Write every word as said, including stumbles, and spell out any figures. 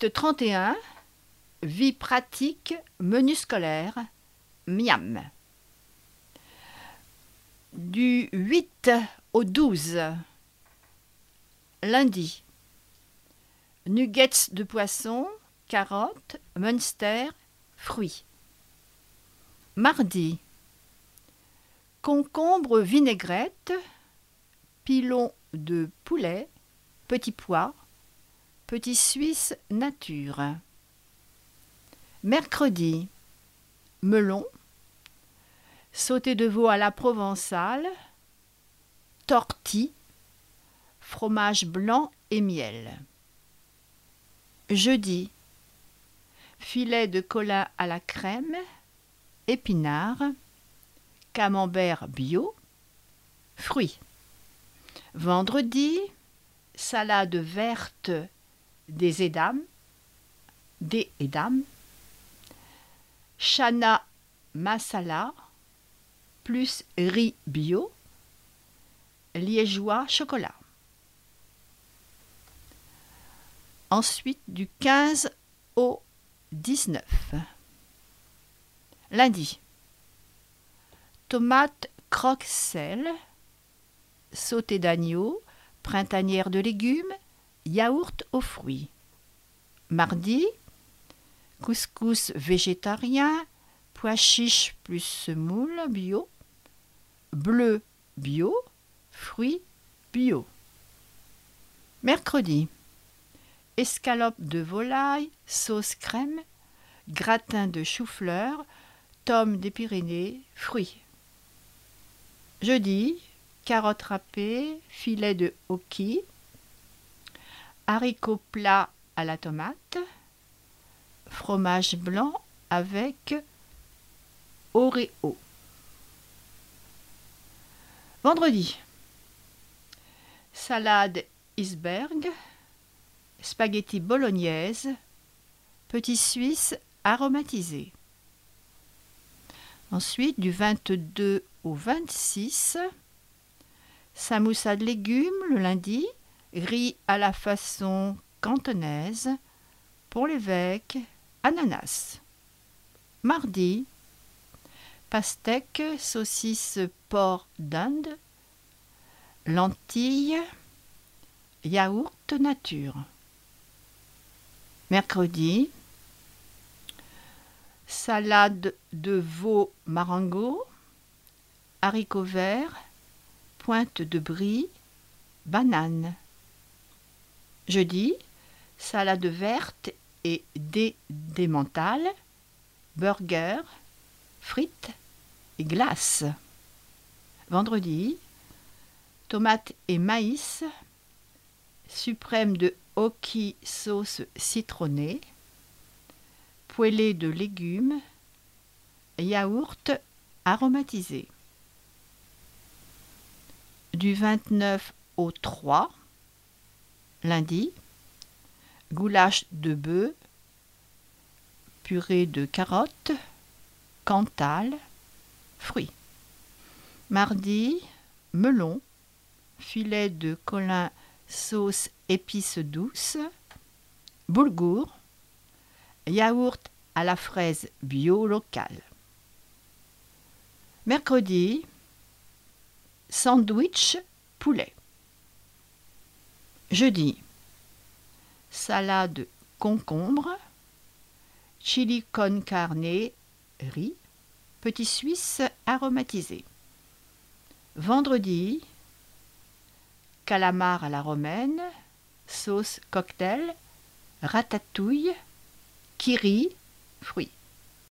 Acte trente et un. Vie pratique, menu scolaire, miam. Du huit au douze. Lundi. Nuggets de poisson, carottes, Munster, fruits. Mardi. Concombre vinaigrette, pilon de poulet, petits pois, petit suisse nature. Mercredi. Melon, sauté de veau à la provençale, tortilles, fromage blanc et miel. Jeudi. Filet de colin à la crème, épinards, camembert bio, fruits. Vendredi. Salade verte des édames, des édames, chana masala, plus riz bio, liégeois chocolat. Ensuite, du quinze au dix-neuf. Lundi. Tomates croque-sel, sauté d'agneau, printanière de légumes, yaourt aux fruits. Mardi. Couscous végétarien, pois chiches plus semoule bio, bleu bio, fruits bio. Mercredi. Escalope de volaille, sauce crème, gratin de chou-fleur, tomes des Pyrénées, fruits. Jeudi. Carottes râpées, filet de hoki, haricots plats à la tomate, fromage blanc avec Oreo. Vendredi. Salade iceberg, spaghetti bolognaise, petit suisse aromatisé. Ensuite, du vingt-deux au vingt-six, samoussa de légumes le lundi, riz à la façon cantonaise, pour l'évêque, ananas. Mardi. Pastèque, saucisse porc d'Inde, lentilles, yaourt nature. Mercredi. Salade de veau marengo, haricots verts, pointe de brie, banane. Jeudi. Salade verte et dés d'emmental, burger, frites et glaces. Vendredi. Tomates et maïs, suprême de hoki sauce citronnée, poêlée de légumes, yaourt aromatisé. Du vingt-neuf au trois, lundi. Goulash de bœuf, purée de carottes, cantal, fruits. Mardi. Melon, filet de colin sauce épices douces, boulgour, yaourt à la fraise bio locale. Mercredi. Sandwich poulet. Jeudi. Salade concombre, chili con carne, riz, petit suisse aromatisé. Vendredi. Calamar à la romaine, sauce cocktail, ratatouille, kiri, fruits.